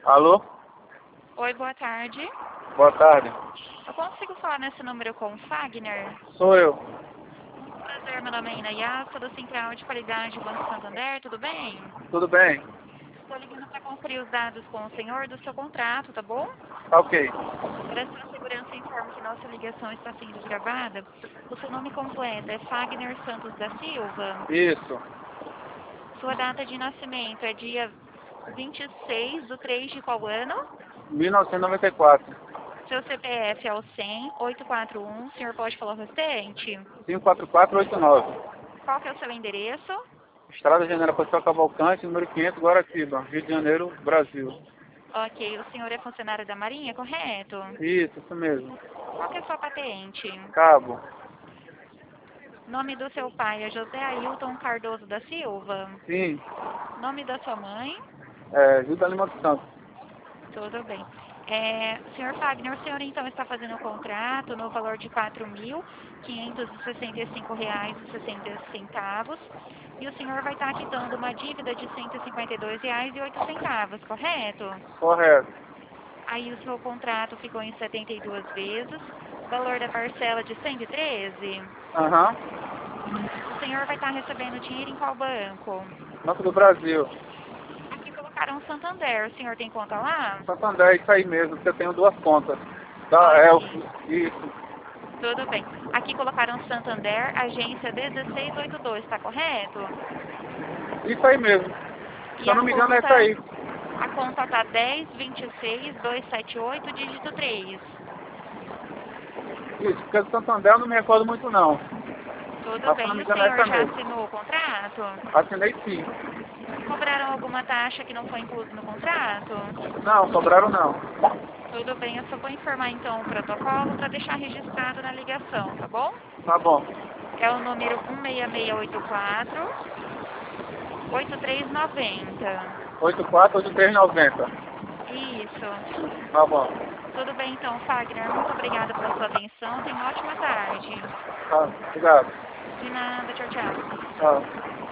Alô? Oi, boa tarde. Boa tarde. Eu consigo falar nesse número com o Fagner? Sou eu. Prazer, meu nome é Inayá, sou da Central de Qualidade do Banco Santander, tudo bem? Tudo bem? Estou ligando para conferir os dados com o senhor do seu contrato, tá bom? Tá ok. Para sua segurança, informo que nossa ligação está sendo gravada. O seu nome completo é Fagner Santos da Silva. Isso. Sua data de nascimento é dia 26/3 de qual ano? 1994. Seu CPF é o 100-841. O senhor pode falar o restante? 54489. Qual que é o seu endereço? Estrada General Pascoal Cavalcante, número 500, Guaratiba, Rio de Janeiro, Brasil. Ok, o senhor é funcionário da Marinha, correto? Isso mesmo. Qual que é a sua patente? Cabo. Nome do seu pai é José Ailton Cardoso da Silva. Sim. Nome da sua mãe? Gilda Lima dos Santos. Tudo bem. Senhor Fagner, o senhor então está fazendo o contrato no valor de R$ 4.565,60 e o senhor vai estar quitando uma dívida de R$ 152,08, correto? Correto. Aí o seu contrato ficou em 72 vezes, valor da parcela de 113. Aham. O senhor vai estar recebendo dinheiro em qual banco? Banco do Brasil. Aqui colocaram Santander, o senhor tem conta lá? Santander, isso aí mesmo, porque eu tenho duas contas. Ok, Isso. tudo bem. Aqui colocaram Santander, agência 1682, está correto? Isso aí mesmo. Se E eu a não me engano é isso aí. conta tá 10.26.278, dígito 3. Isso, porque do Santander eu não me recordo muito não. Tudo Mas se eu não bem. me E o engano é senhor essa já mesmo. assinou o contrato? Assinei sim. Cobraram alguma taxa que não foi incluso no contrato? Não, cobraram não. Tudo bem, eu só vou informar então o protocolo para deixar registrado na ligação, tá bom? Tá bom. É o número 16684-8390. 848390. Isso. Tá bom. Tudo bem então, Fagner. Muito obrigada pela sua atenção. Tenha uma ótima tarde. Tá, obrigado. De nada, tchau, tchau. Tchau.